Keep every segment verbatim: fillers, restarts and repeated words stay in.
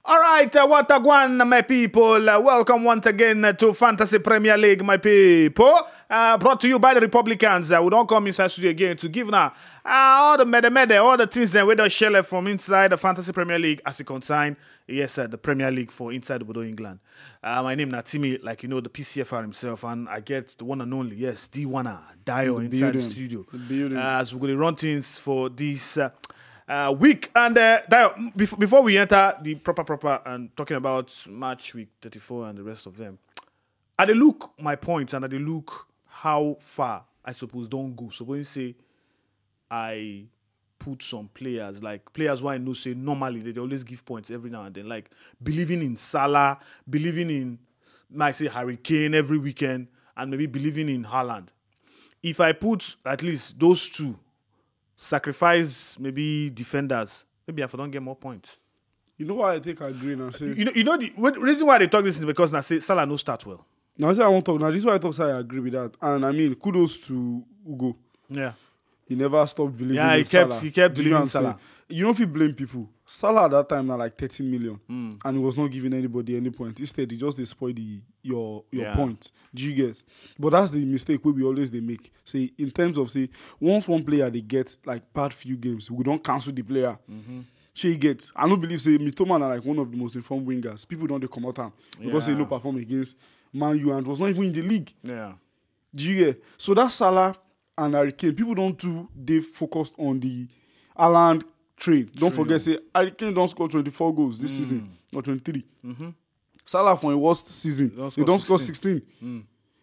All right, uh, what a guan, my people. Uh, welcome once again uh, to Fantasy Premier League, my people. Uh, brought to you by the Republicans. Uh, we don't come inside studio again to give now uh, all the mede mede, all the things that we don't share from inside the Fantasy Premier League as it concern, yes, uh, the Premier League for inside the Bodo England. Uh, my name is Natimi, like you know, the P C F R himself, and I get the one and only, yes, D one Dio inside building. the studio. The uh, as we're going to run things for this. Uh, Uh, week and uh, Dio, before, before we enter the proper proper and talking about match week thirty-four and the rest of them, I they look my points and I they look how far I suppose don't go. So when you say I put some players like players who I know say normally they, they always give points every now and then, like believing in Salah, believing in might say Harry Kane every weekend, and maybe believing in Haaland. If I put at least those two. Sacrifice maybe defenders. Maybe if I don't get more points. You know why I think I agree now? Say, you know, you know the what, reason why they talk this is because now say Salah no start well. Now I won't talk. Now this is why I thought I agree with that. And I mean, kudos to Ugo. Yeah, he never stopped believing. Yeah, in he kept Salah. he kept Do believing you in Salah. Saying? You don't feel blame people. Salah at that time now like thirteen million, mm. and he was not giving anybody any point. Instead, he just they spoil the your your yeah. point. Do you get? But that's the mistake we always they make. Say in terms of say once one player they get like bad few games, we don't cancel the player. Mm-hmm. She gets. I don't believe say Mitoma are like one of the most informed wingers. People don't they come out him because yeah. they no perform against Man U and was not even in the league. Yeah. Do you get? So that Salah and Harry Kane, people don't do they focused on the Haaland train. Don't True. forget, say Harry Kane don't score twenty-four goals this mm. season or twenty-three. Mm-hmm. Salah for a worst season, don't they don't score sixteen, mm.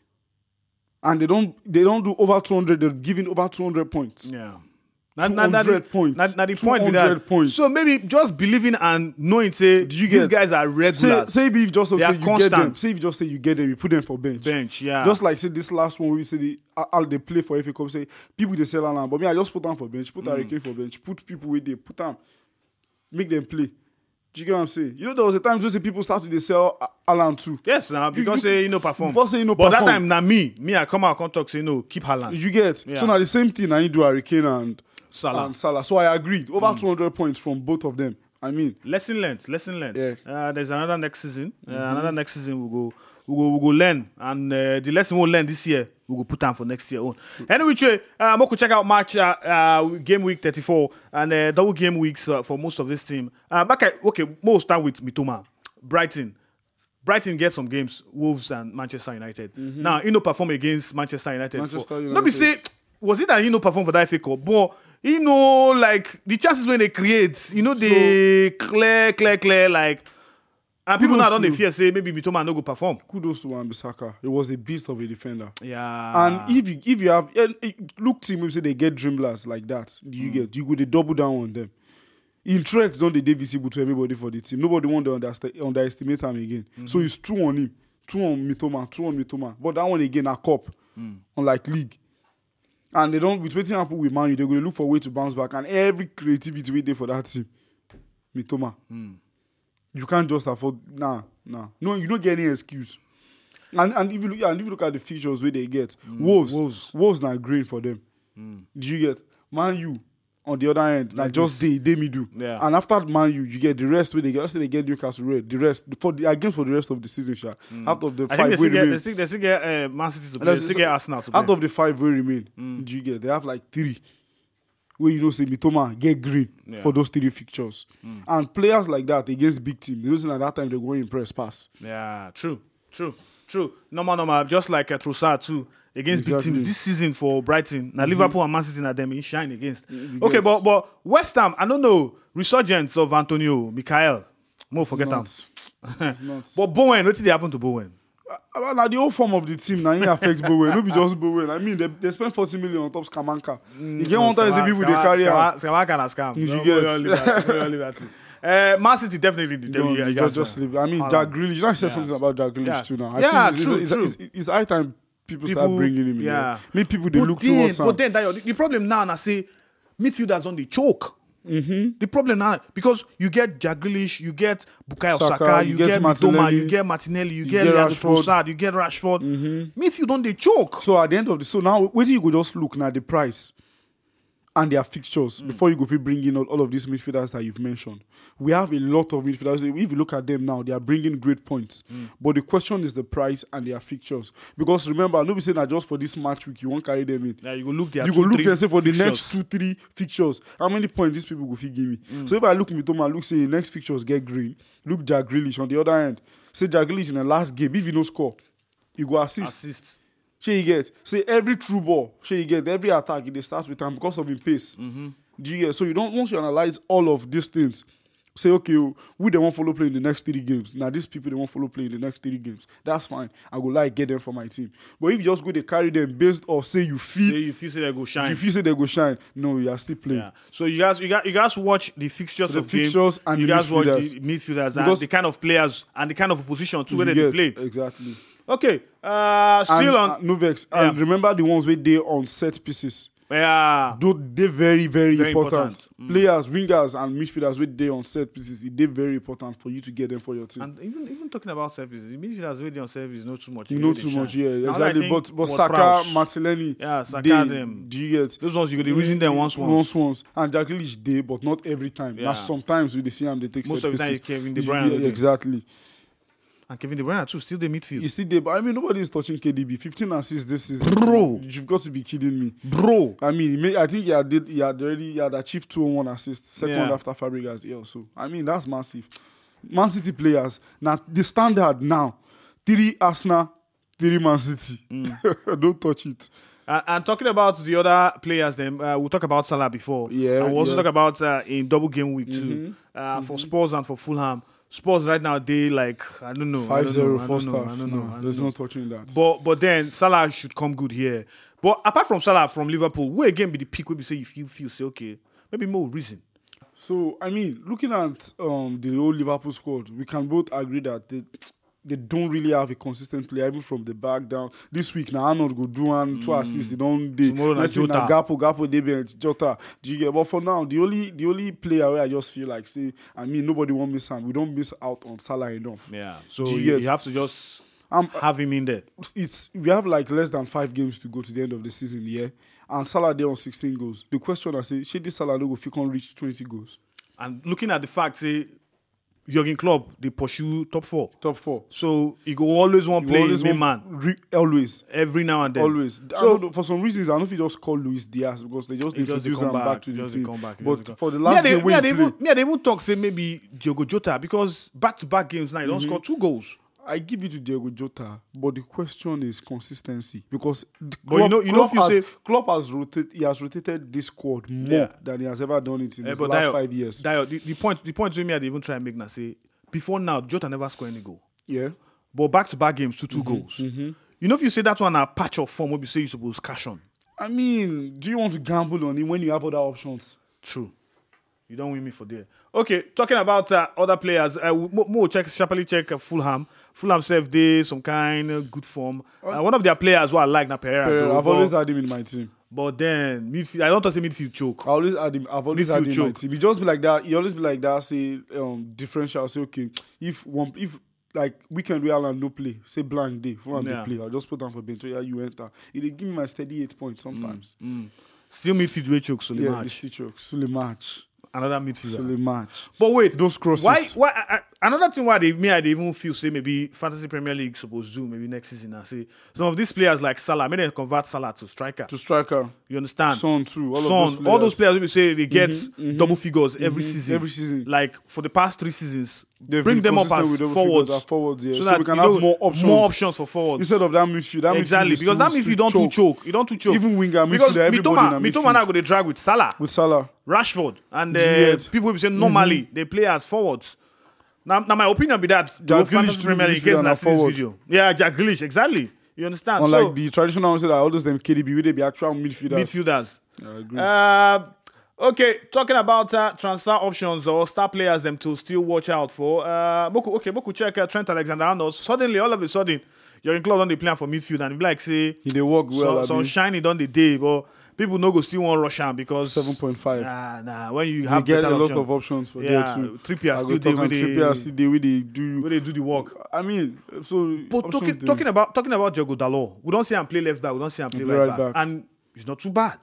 and they don't they don't do over two hundred. They're giving over two hundred points. Yeah, two hundred points. Not, not the point with that. Points. So maybe just believing and knowing, say you these guys are regulars. Say, say if you just say you constant. get them. Say if you just say you get them, you put them for bench. Bench, yeah. Just like say this last one, we say the all they play for F A Cup. Say people they sell around, but me I just put them for bench. Put mm. Harry Kane for bench. Put people with they put them, make them play. Do you get what I'm saying? You know, there was a time just people started to sell Haaland too. Yes, now because you, you, say you know perform. Because say you know but perform. That time now me, me I come out and talk say no, keep Haaland. You get yeah. So now the same thing I do Harry Kane and Salah. And Salah. So I agreed. Over mm. two hundred points from both of them. I mean, lesson learned. Lesson learned. Yeah. Uh, there's another next season. Uh, mm-hmm. Another next season we'll go. We'll go. We'll go learn, and uh, the lesson we'll learn this year we'll go put down for next year on. Anyway, uh, Moko check out match uh, uh, game week thirty-four and uh, double game weeks uh, for most of this team. Uh, back at, okay, we'll start with Mitoma, Brighton. Brighton gets some games, Wolves and Manchester United. Mm-hmm. Now, he no perform against Manchester United. Manchester for, United. Let me say, was it that he no perform for that F A Cup? But you know, like the chances when they create, you know, they so, clear, clear, clear, like. And people now don't they fear say maybe Mitoma no go perform. Kudos to Wan-Bissaka. He was a beast of a defender. Yeah. And if you if you have look team we say they get dribblers like that, you mm. get you go they double down on them. In threat, don't they visible to everybody for the team. Nobody want to underst- underestimate him again. Mm-hmm. So it's two on him, two on Mitoma, two on Mitoma. But that one again a cup, mm. unlike league. And they don't with waiting happen with Man U, they're going to look for a way to bounce back. And every creativity we there for that team, Mitoma. Mm. You can't just afford nah, nah. No, you don't get any excuse. And and if you look, and if you look at the features where they get, mm. Wolves, Wolves, Wolves not great for them. Mm. Do you get Man U on the other end? Like, like just they they me do. Yeah. And after Man U, you get the rest where they get. Let's say they get Newcastle Red. The rest for the again for the rest of the season, sha. Mm. Out of the I five, think they still, get, remain, they still they still get uh, Man City to play. They still get Arsenal to play. Out of the five will remain, mm. do you get? They have like three. Where you know say Mitoma get green yeah. for those three fixtures. Mm. And players like that against big teams, they losing at that time they go impress pass. Yeah, true, true, true. Normal, normal. Just like uh, Trossard too against exactly. big teams this season for Brighton. Now mm-hmm. Liverpool and Man City na them he shine against. Mm-hmm. Okay, but but West Ham, I don't know resurgence of Antonio Michael. More forget him. But Bowen, what did happen to Bowen? Uh, now the whole form of the team now it affects Bowen. Maybe just Bowen. I mean, they, they spend forty million on top Skamanka. Mm, you get one time people they carry out. Skamanka and scam. You get. Uh, Man City definitely did. No, yeah, just, just leave. I mean, uh, Jack Grealish. You know, I said yeah. something about Jack Grealish yeah. too now. I yeah, think true, it's, true. It's, it's, it's, it's high time people, people start bringing him in. Yeah. Maybe people they but look then, towards him. But then, that, the problem now, I say, midfielders on the choke. Mm-hmm. The problem now, because you get Jack Grealish, you get Bukayo Saka, Saka you, you get, get Mitoma, you get Martinelli, you, you get, get Trossard, you get Rashford. Mm-hmm. Midfield on the choke. So at the end of the so now, where do you go just look now the price? and their fixtures mm. before you go fit bring in all, all of these midfielders that you've mentioned. We have a lot of midfielders. If you look at them now, they are bringing great points. Mm. But the question is the price and their fixtures. Because remember, nobody saying that just for this match week you won't carry them in. Yeah, you go look there. You two, go look and say for fixtures. the next two, three fixtures, how many points these people go fit give me? Mm. So if I look Mitoma, look say the next fixtures get green. Look Jack Grealish on the other end. Say Jack Grealish in the last game, if you no score, you go assist. Assist. Shey you get. Say every true ball, shey you get, every attack, they start with time because of his pace. Mm-hmm. Do you get? So you don't, once you analyze all of these things, say, okay, we they won't follow play in the next three games. Now these people, they won't follow play in the next three games. That's fine. I go like get them for my team. But if you just go to carry them based off, say you feel, say you feel say they go shine. You feel say they go shine. No, you are still playing. Yeah. So you guys, you guys, you guys watch the fixtures the of fixtures game. and you the guys watch midfielders. the midfielders Because and the kind of players and the kind of position too where they get, play. Exactly. Okay. Uh, still and, on uh, no vex. Yeah. And remember the ones where they on set pieces. Yeah. Though they very, very, Very important. important. Mm. Players, wingers, and midfielders with they on set pieces, it they very important for you to get them for your team. And even even talking about services, the midfielders waiting on service not too much. You know too much, yeah, Now, exactly. I But think but Ward Saka, Prowse. Martinelli, Yeah, Saka they, them. do you get? Those ones you could reason them once once. Once once. And Jack Grealish they, but not every time. Yeah. Now sometimes we they see him they take Most set of the time pieces. it's Kevin De You- Bruyne. yeah, Yeah, exactly. And Kevin De Bruyne too, still the midfield. You see there, but I mean nobody is touching K D B. fifteen assists this season. Bro. You've got to be kidding me. Bro. I mean, he made, I think he had did he had already he had achieved two on one assists, second Yeah. after Fabregas. Yeah, so I mean that's massive. Man City players now the standard now three Arsenal, three Man City. Mm. Don't touch it. Uh, and talking about the other players, then uh, we'll talk about Salah before. Yeah, and we'll also yeah. talk about uh, in double game week too uh, for Spurs and for Fulham. Spurs right now they like I don't know Five zero I don't first know, half. I don't know, No, I don't there's know. no touching that. But but then Salah should come good here. But apart from Salah from Liverpool, where again be the peak where we say if you feel say okay maybe more reason. So I mean, looking at um, the whole Liverpool squad, we can both agree that they they don't really have a consistent player, even from the back down. This week now, Arnold go do one two assists. They don't. They Tomorrow na next week na Jota. Gapo Gapo they bench Jota. Do you get? But for now, the only the only player where I just feel like say, I mean, nobody won't miss him. We don't miss out on Salah enough. Yeah. So Do you you, get- you have to just Um, have him in there. it's we have like less than five games to go to the end of the season, yeah. And Salah there on sixteen goals. The question I say, should this Salah no go fit come reach twenty goals? And looking at the fact say Jurgen Klopp they pursue top four. Top four. So you go always want to You play always main want- man Re- always. every now and then. Always. I So- don't know, for some reasons, I don't know if you just call Luis Diaz because they just He just dey introduce come him back, back, to the just dey team. come back, he just But dey come- for the Me last and they- game me when and he they played, even, me and they even talk say maybe Diogo Jota because back to back games now he don't score two goals. I give it to Diego Jota, but the question is consistency because the But you know- you know if you has, say- Klopp has rotated, he has rotated this squad more Yeah. than he has ever done it in Eh, his but last Dio- five years. Dio, the, the point the point with me I dey even try and make now say before now Jota never score any goal. Yeah. But back to back games two two goals. You know if you say that one a patch of form, what you say you supposed cash on. I mean, do you want to gamble on him when you have other options? True. You don't win me for there. Okay, talking about uh, other players, uh, we- Mo, Mo check sharply check uh, Fulham. Fulham self they some kind of good form. Uh, one of their players who I like na Pereira. Pereira, though, I've but, always had him in my team. but then midfield. I don't want to say midfield choke. I always had him. I've always had Midfield him in my choke. team. He just be like that. He always be like that. Say um, differential. Say okay, if one if like weekend we Alan no play, say blank day, Fulham Yeah. no play. I'll just put down for bench. Yeah, you enter. He dey give me my steady eight points sometimes. Still midfield way choke. So the Yeah, match. the stitch Sule match. Another midfielder. Sule match. But wait, Those crosses. why? Why? I, I, another thing why they me I dey even feel say maybe Fantasy Premier League supposed to do maybe next season. I say some of these players like Salah, maybe they convert Salah to striker. To striker, You understand? Son too. All Son, of those players. all those players we say they get double figures every season. Every season. Like for the past three seasons, They've bring been them up consistent as with double forwards, figures, as forwards, yeah. so, So that we can you have know, more options. More options for forwards. Instead of that midfield, that Exactly, midfield is because that too- midfield too don't too choke. choke. You don't too choke. Even winger, because midfielder, everybody Mitoma, in a Mitoma midfield. now go they drag with Salah, With Salah. Rashford, and uh, Yes. people will say normally they play as forwards. Now, now my opinion be that the Jack Fantasy Grealish Premier do League midfield gets and na a see this forward. video. Yeah, Jack Grealish, exactly. You understand? Unlike so, the traditional ones that all those them K D B, where they be actual midfielders. midfielders. I agree. Uh, okay, talking about uh, transfer options or star players them to still watch out for. Uh, Moku, okay, Moku check uh, Trent Alexander-Arnold. Suddenly, all of a sudden, you're in club on the plan for midfield and you be like say He dey work well. some, some abi. shiny done the day, but people no go still want rush am because seven point five. Nah, nah. When you You have get a better lot option, of options for yeah, there too. Trippier I still go dey talk where am, they Trippier still dey where they do. where they do the work. I mean, so But options talking, dey. talking about talking about Diogo Dalot, we don't see him play left back, we don't see him play Play right, right back. back. and it's not too bad.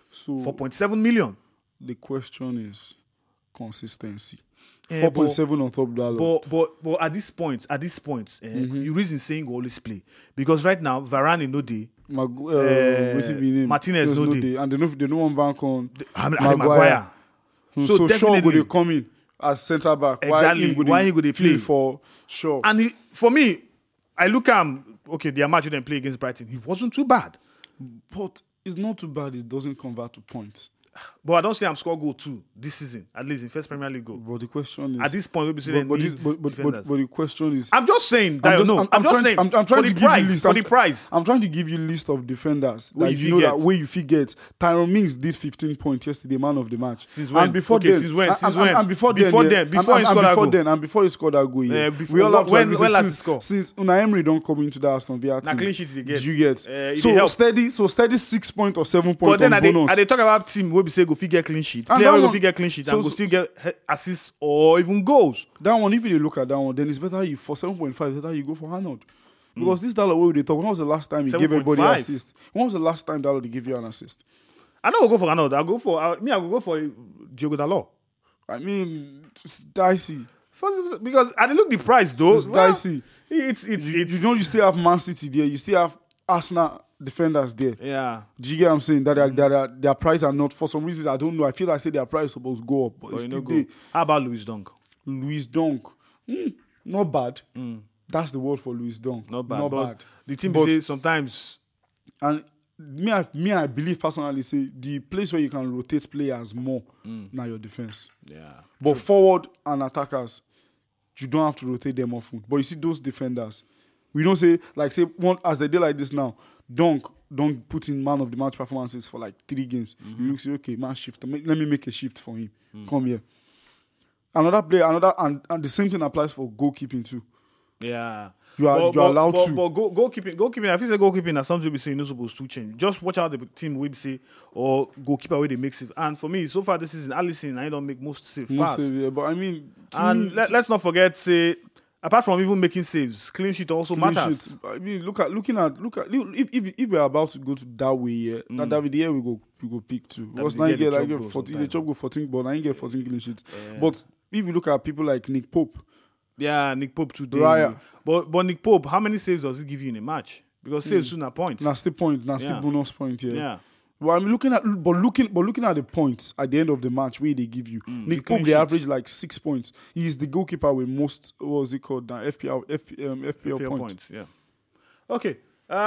So four point seven million. the question is consistency. Eh, Four point but- seven on top dollar. But but but at this point, at this point, eh, Mm-hmm. you reason saying go always play because right now Varane no day, Mag- uh, eh, what's it be name? Martinez There's no day. dey. and they know they no one bank on Harry Maguire. Maguire. So, So so Shaw go definitely- dey come in as centre back. Exactly. Why Why he he go dey fill play? for Shaw? And he, for me, I look at him, okay, the match didn't play against Brighton. He wasn't too bad. But it's not too bad. It doesn't convert to points. But I don't see him score goal two this season, at least in first Premier League goal. But the question is, At this point, we say but, they but, need this, but, but, defenders. but, but the question is, I'm just saying that just- no, I'm, just trying, saying I'm, I'm trying for to the give you price, list. for I'm, the price. I'm trying to give you a list of defenders Where that you you know fit that get. where you fit get. Tyrone Mings did fifteen points yesterday, man of the match. Since when? And before Okay, then, since when? and- Since and, when? And before, Before then, then, yeah, before and, he and, scored that before goal. then, and before he scored that goal, yeah. Eh, before- we all have to when- agree, when say last he since, score? Since Unai Emery don't come into the Aston Villa Na team, clean sheet he get. did you get? Eh, it so dey help. steady, so steady six point or seven point But then on I they, bonus. I they talk about team where we say go figure clean sheet, And player that will go one- figure clean sheet so- and go so- still get he- assists or even goals. That one, if you look at that one, then it's better you for seven point five. It's better you go for Arnold. Because this dollar way they talk. When was the last time you gave everybody an seven point five. assist? When was the last time Dalot give you an assist? I know I'll go for another. I'll go for uh, me. I will go for Diogo Dalot. I mean, it's dicey. For- Because I look the price though. It's well, dicey. It's it's You, it's you know, you still have Man City there. You still have Arsenal defenders there. yeah. Do you get what I'm saying? That, are, that are, their price are not, for some reasons, I don't know. I feel like say their price is supposed to go up. But But it's you still know, there. go. How about Luis Dunk? Luis Dunk. Hmm, not bad. That's the word for Luis Dunk. Not bad. Not but bad. The team But- say sometimes And me, I, me, I believe personally, say the place where you can rotate players more now your defense. yeah. But forward and attackers, you don't have to rotate them often. But you see those defenders, we don't say like say one as they did like this now. Dunk don't put in man of the match performances for like three games. You look say okay, man shift. Let me make a shift for him. Come here. Another player, another and, and the same thing applies for goalkeeping too. Yeah. You are- you are allowed but, to. But go, goalkeeping, goalkeeping, I feel like goalkeeping is something we say you're not supposed to change. Just watch out the team we say or goalkeeper where they make save. And for me, so far this season, Alisson, I don't make most save Most pass. of- yeah, but I mean, to And me, let, let's not forget, say, apart from even making saves, clean sheet also clean matters. sheet. I mean, look at looking at look at if if, if we're about to go to that way, yeah, now David here we go we go pick two. Because now De you Gea get dey like chop goals fourteen, they sometimes. chop go fourteen, but now you get fourteen clean sheets. But if you look at people like Nick Pope, Yeah, Nick Pope today. Raya. But but Nick Pope, how many saves does he give you in a match? Because saves soon are points. now still point, now still Yeah. bonus point, yeah. Yeah. Well, I'm looking at, but looking, but looking at the points at the end of the match, where they give you, the Nick clean Pope, they sheet. average like six points. He is the goalkeeper with most, what was it called now? F P L, F P, um, F P L Fair points. points, yeah. Okay.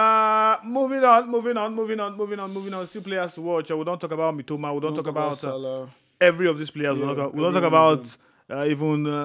Uh moving on, moving on, moving on, moving on, moving on. Still players to watch. Uh, We don't talk about Mitoma. We don't, talk about uh, Salah. every of these players. we Yeah, don't, we don't every talk one of about uh, even uh,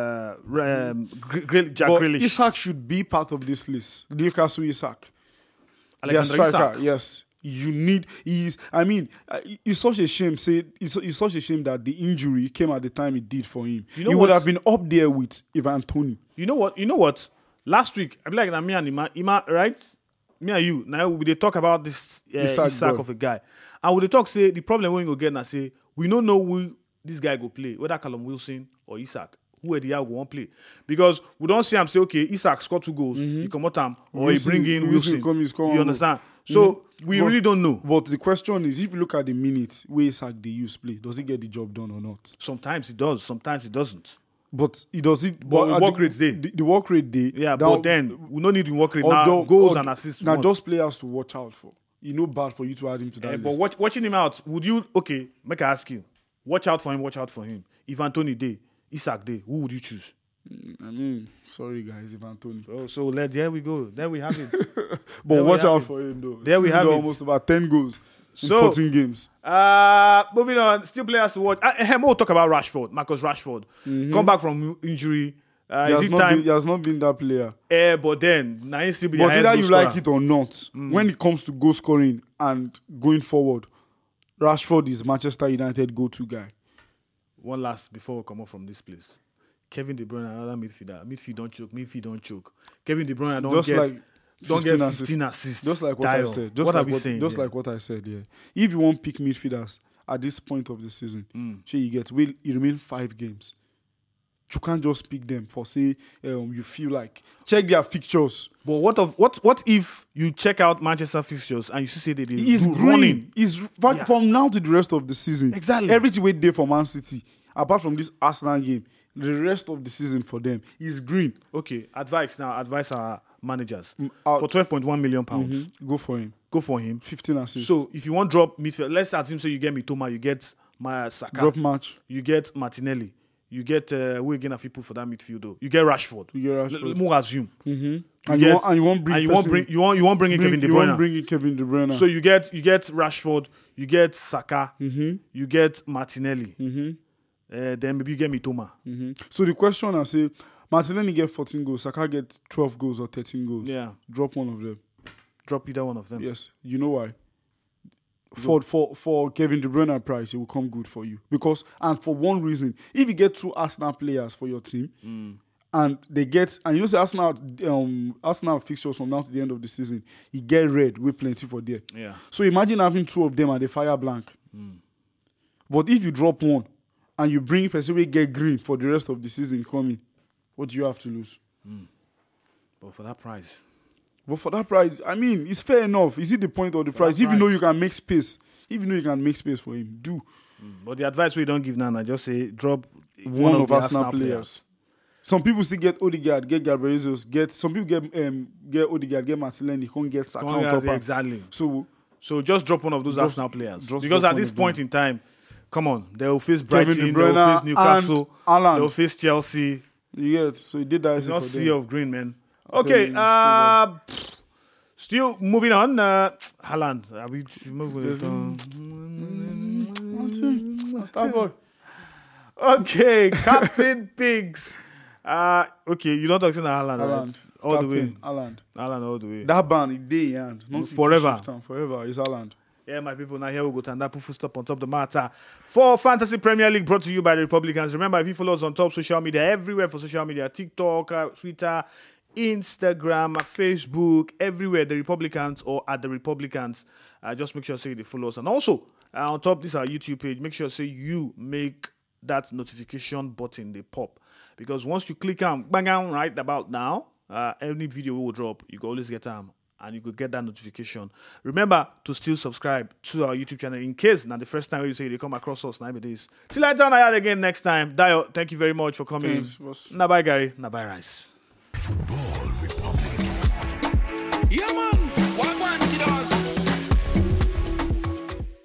uh, um, Gr- Gr- Jack But Grealish, Isak should be part of this list. Newcastle Isak. Their Alexander striker, Isak. yes. You need. He's. I mean, uh, it's such a shame. Say, it's, it's such a shame that the injury came at the time it did for him. You know he would what? have been up there with Ivan Toney. You know what? You know what? Last week, I be like, nah, me and Ima, Ima, right? Me and you. Now we they talk about this uh, Isak Isak, boy. of a guy, and we they talk say the problem when we go get and say we don't know who this guy go play, whether Callum Wilson or Isak. Who are the guy go want play? Because we don't see him say, okay, Isak scored two goals, he come out him, or Wilson- he bring in Wilson Wilson. come, he score one you goal. understand? So we But- really don't know. But the question is, if you look at the minutes where Isak they use play, does he get the job done or not? Sometimes he does, sometimes he doesn't. But he does it. But at work the, rates dey. The, the work rate day. Yeah, but then we don't need to work rate now. although Goals although- and assists. Now want. just players to watch out for. You know, bad for you to add him to that Eh, list. but watch, watching him out, would you okay? Make I ask you. Watch out for him. Watch out for him. If Anthony Day, Isak Day, who would you choose? I mean, sorry guys, Ivan Toney. Oh, so let there we go. There we have it. But There we watch have out it. for him though. There we Season have it. almost about ten goals in So- fourteen games. Uh moving on. Still players to watch. Uh, eh, we'll talk about Rashford, Marcus Rashford. Mm-hmm. Come back from injury. Uh, He is has, it not time? been, he has not been that player. Eh, but then now he still be the But highest either goal you like scorer. it or not, Mm. when it comes to goal scoring and going forward, Rashford is Manchester United go-to guy. One last before we come out from this place. Kevin De Bruyne, another midfielder. Midfield don't choke. Midfield don't choke. Kevin De Bruyne don't Just get like don't get fifteen assists. fifteen assists. Just like what Dial. I said. Just what like are we what, saying? Just here? like what I said, yeah. If you want pick midfielders at this point of the season, Mm. sure you get will you remain five games. you can't just pick them for say um, you feel like check their fixtures. But what of what what if you check out Manchester fixtures and you see they they He's do green. running? He's Yeah. from now to the rest of the season. Exactly. Everything wait there for Man City, apart from this Arsenal game, the rest of the season for them is green. Okay, advice now. Advice our managers out. for twelve point one million pounds. Go for him. Go for him. fifteen assists. So if you want drop midfield, let's assume so you get Mitoma, you get my Saka, drop match. you get Martinelli, you get uh, who again have people for that midfield though? You get Rashford. You get Rashford. L- more assume. Mm-hmm. You And, get- you want, and you won't bring and you won't person- bring you want you won't bring in bring- Kevin De you won't Bruyne. bring in Kevin De Bruyne. So you get you get Rashford, you get Saka, mm-hmm. you get Martinelli, Mm-hmm. uh, then maybe you get Mitoma. Mm-hmm. So the question I say, Martinelli get fourteen goals, Saka get twelve goals or thirteen goals. Yeah, Drop one of them. drop either one of them. Yes. You know why? For for for Kevin De Bruyne price, it will come good for you because and for one reason, if you get two Arsenal players for your team, Mm. and they get and you know say Arsenal um Arsenal fixtures from now to the end of the season, you get red with plenty for there. Yeah. So imagine having two of them and they fire blank. Mm. But if you drop one and you bring person we get green for the rest of the season coming, what do you have to lose? But for that price, But for that price, I mean, it's fair enough. Is it the point of the price? that If you know price. you can make space, if you know you can make space for him, do but the advice we don't give now, I just say drop one, of, the Arsenal players. Some people still get Odegaard, get Gabriel Jesus, get some people get um get Odegaard, get Martinelli, can't get Saka on top. Yeah, of- exactly. So So just drop one of those Just- Arsenal players. just Because drop at one this of point them. in time, come on, they will face Kevin Brighton, De they will Bruyne face Newcastle, and Haaland. they will face Chelsea. you get so he did that. It's not for sea them. of green, man. Okay, Okay, it's uh, pfft, still moving on. Uh, Haaland, are we moving There's- it on? Starboy. Okay, Captain Pigs. Uh, okay, you're not talking to Haaland, Haaland, right? All the way. Captain, Haaland. Haaland all the way. That ban, it day and not Forever. Forever is Haaland. Yeah, my people, now here we go to that put full stop on top of the matter. For Fantasy Premier League brought to you by the Republicans. Remember, if you follow us on top social media, everywhere for social media, TikTok, uh, Twitter, Instagram, Facebook, everywhere, the Republicans or at the Republicans, uh, just make sure say they follow us. And also, uh, on top, this is our YouTube page. Make sure say you make that notification button they pop. Because once you click on bang on right about now, uh, any video we will drop, you can always get them. And you could get that notification. Remember to still subscribe to our YouTube channel in case now the first time you say they come across us, now it is. Till I turn out again next time. Dio, thank you very much for coming. Thanks, boss. Nabai Gary, Nabai Rice. Football Republic. Yeah, man.